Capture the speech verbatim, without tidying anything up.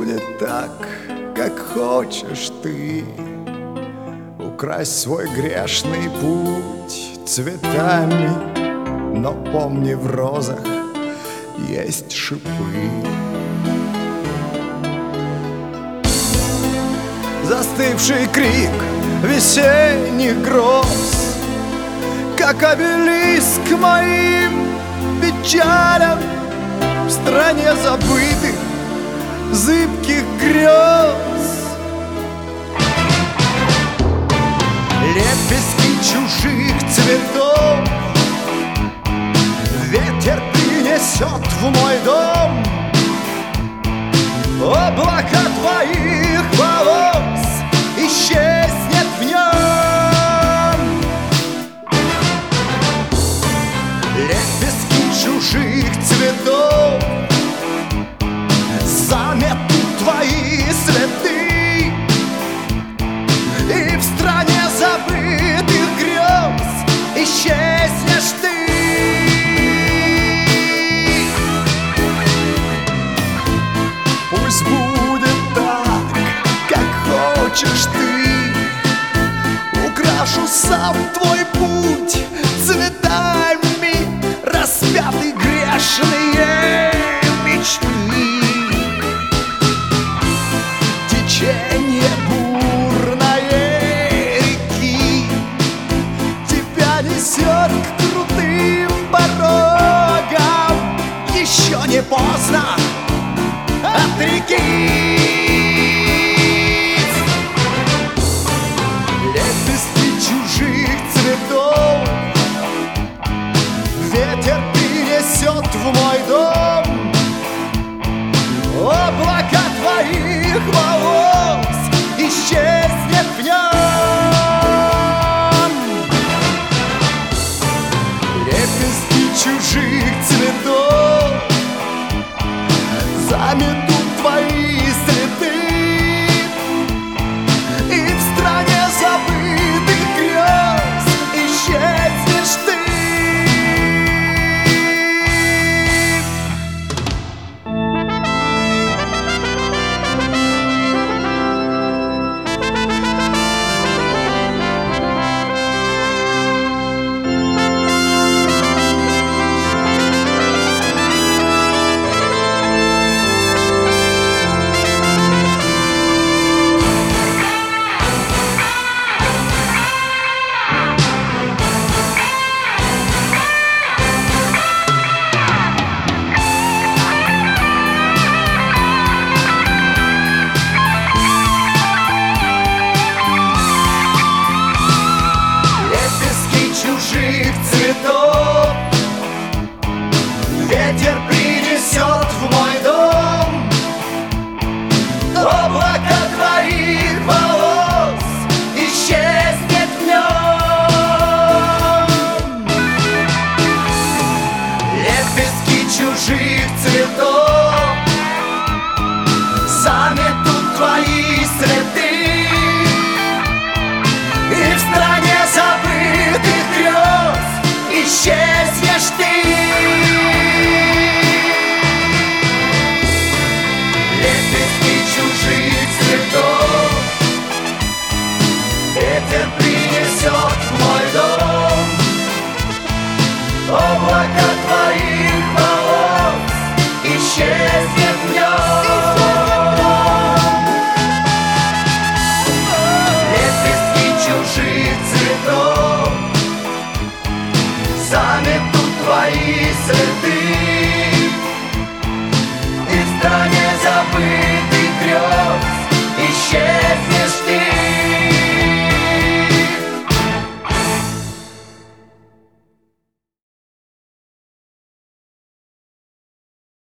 будет так, как хочешь ты. Украсть свой грешный путь цветами, но помни, в розах есть шипы. Застывший крик весенних гроз, как обелиск моим печалям в стране забытых зыбких грез. Лепестки чужих цветов ветер принесет в мой дом. Облака твоих волос исчезнет в нем. Лепестки чужих цветов заметут твои следы, и в стране забытых грез исчезнешь ты. Пусть будет так, как хочешь ты. Украшу сам твой путь цветами, распяты грешные мечты. Течение бурной реки тебя несет к крутым порогам. Еще не поздно отрекись. Лепестки чужих цветов ветер принесет в мой дом. Облака твоих волос исчезнет в нем. Лепестки чужих цветов заметут твои следы, и в стране забытых грез исчезнешь ты. Ветер принесет в мой дом. Облака твоих волос исчезнет в нем. Лепестки чужих цветов заметут твои следы, и в стране забытых грез исчезнешь ты. Ветер принесет в мой дом. Облака твоих волос исчезнет в нем. Лепестки чужих цветов заметут твои следы,